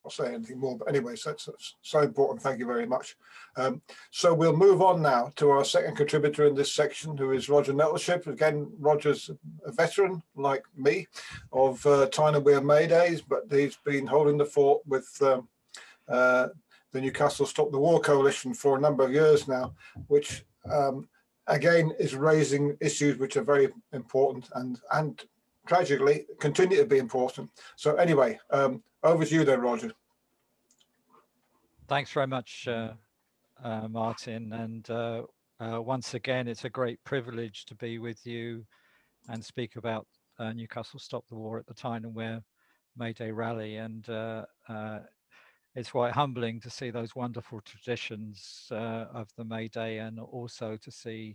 not say anything more, but anyway, so that's so important. Thank you very much. So we'll move on now to our second contributor in this section, who is Roger Nettleship. Again, Roger's a veteran, like me, of Tyne Wear May Days, but he's been holding the fort with the Newcastle Stop the War Coalition for a number of years now, which again is raising issues which are very important and tragically continue to be important. So anyway, over to you then, Roger. Thanks very much, Martin. And once again, it's a great privilege to be with you and speak about Newcastle Stop the War at the Tyne Wear May Day rally. And it's quite humbling to see those wonderful traditions of the May Day, and also to see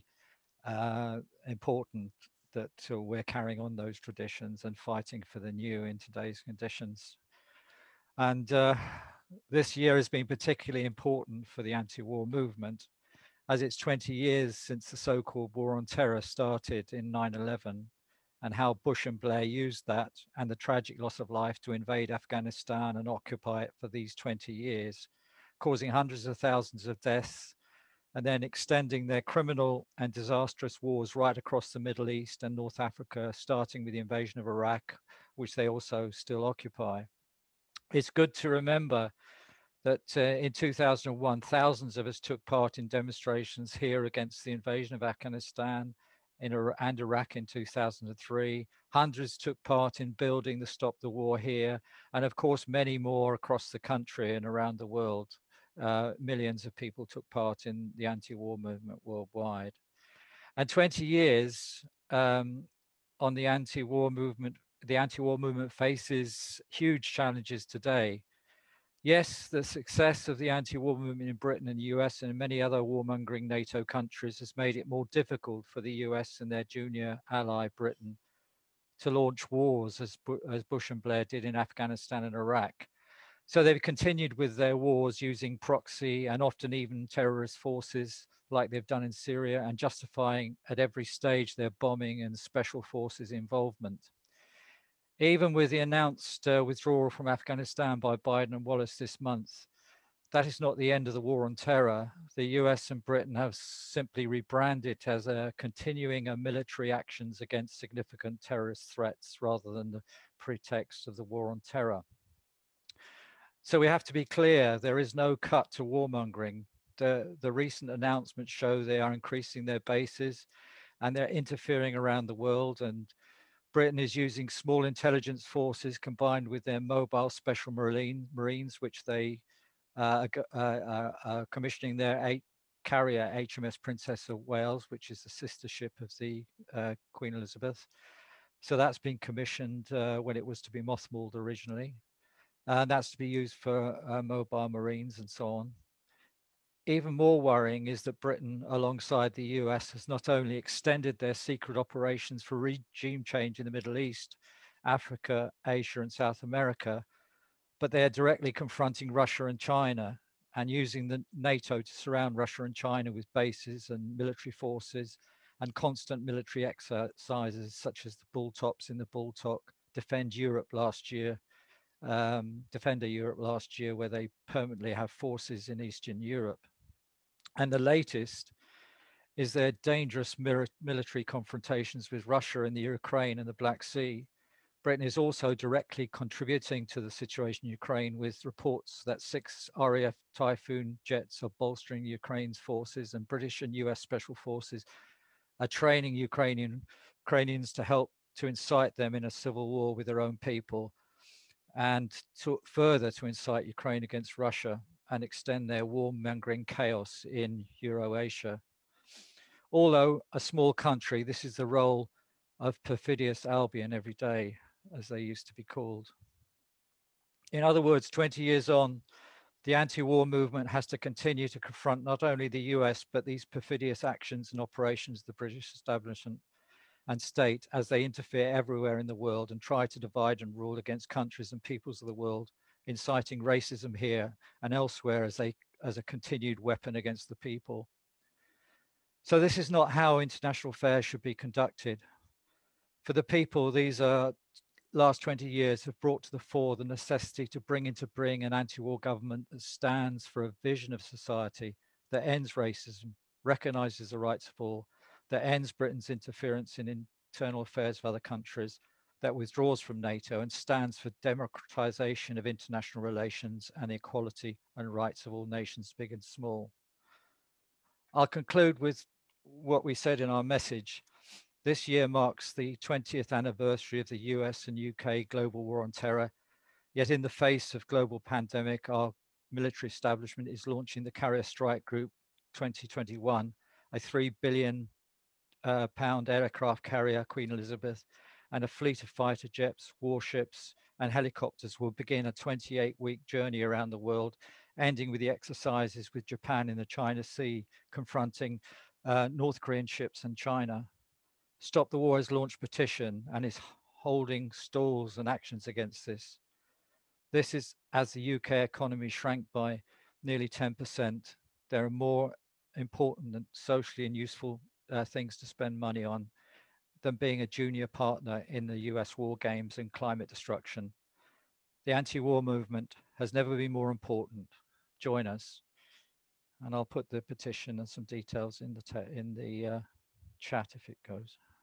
important that we're carrying on those traditions and fighting for the new in today's conditions. And this year has been particularly important for the anti-war movement, as it's 20 years since the so-called War on Terror started in 9/11, and how Bush and Blair used that and the tragic loss of life to invade Afghanistan and occupy it for these 20 years, causing hundreds of thousands of deaths, and then extending their criminal and disastrous wars right across the Middle East and North Africa, starting with the invasion of Iraq, which they also still occupy. It's good to remember that in 2001, thousands of us took part in demonstrations here against the invasion of Afghanistan and Iraq in 2003. Hundreds took part in building the Stop the War here, and of course, many more across the country and around the world. Millions of people took part in the anti-war movement worldwide. And 20 years on the anti-war movement faces huge challenges today. Yes, the success of the anti-war movement in Britain and the US and many other warmongering NATO countries has made it more difficult for the US and their junior ally Britain to launch wars as Bush and Blair did in Afghanistan and Iraq. So they've continued with their wars using proxy and often even terrorist forces like they've done in Syria, and justifying at every stage their bombing and special forces involvement. Even with the announced withdrawal from Afghanistan by Biden and Wallace this month, that is not the end of the war on terror. The US and Britain have simply rebranded it as continuing military actions against significant terrorist threats rather than the pretext of the war on terror. So we have to be clear, there is no cut to warmongering. The recent announcements show they are increasing their bases and they're interfering around the world, and Britain is using small intelligence forces combined with their mobile special marines, which they are commissioning their carrier HMS Princess of Wales, which is the sister ship of the Queen Elizabeth. So that's been commissioned when it was to be mothballed originally. And that's to be used for mobile marines and so on. Even more worrying is that Britain, alongside the US, has not only extended their secret operations for regime change in the Middle East, Africa, Asia, and South America, but they are directly confronting Russia and China and using the NATO to surround Russia and China with bases and military forces and constant military exercises, such as the Bull Tops in the Baltic, Defender Europe last year, where they permanently have forces in Eastern Europe. And the latest is their dangerous military confrontations with Russia in the Ukraine and the Black Sea. Britain is also directly contributing to the situation in Ukraine, with reports that 6 RAF Typhoon jets are bolstering Ukraine's forces, and British and US special forces are training Ukrainians to help to incite them in a civil war with their own people, and to further to incite Ukraine against Russia and extend their warmongering chaos in Eurasia. Although a small country, this is the role of perfidious Albion every day, as they used to be called. In other words, 20 years on, the anti-war movement has to continue to confront not only the US, but these perfidious actions and operations of the British establishment and state as they interfere everywhere in the world and try to divide and rule against countries and peoples of the world, inciting racism here and elsewhere as a continued weapon against the people. So this is not how international affairs should be conducted. For the people, these are last 20 years have brought to the fore the necessity to bring an anti-war government that stands for a vision of society that ends racism, recognises the rights of all, that ends Britain's interference in internal affairs of other countries, that withdraws from NATO and stands for democratization of international relations and the equality and rights of all nations, big and small. I'll conclude with what we said in our message. This year marks the 20th anniversary of the US and UK global war on terror. Yet in the face of global pandemic, our military establishment is launching the Carrier Strike Group 2021, a £3 billion aircraft carrier, Queen Elizabeth, and a fleet of fighter jets, warships, and helicopters will begin a 28-week journey around the world, ending with the exercises with Japan in the China Sea, confronting North Korean ships and China. Stop the War has launched petition and is holding stalls and actions against this. This is as the UK economy shrank by nearly 10%. There are more important and socially and useful things to spend money on than being a junior partner in the US war games and climate destruction. The anti-war movement has never been more important. Join us. And I'll put the petition and some details in the chat if it goes.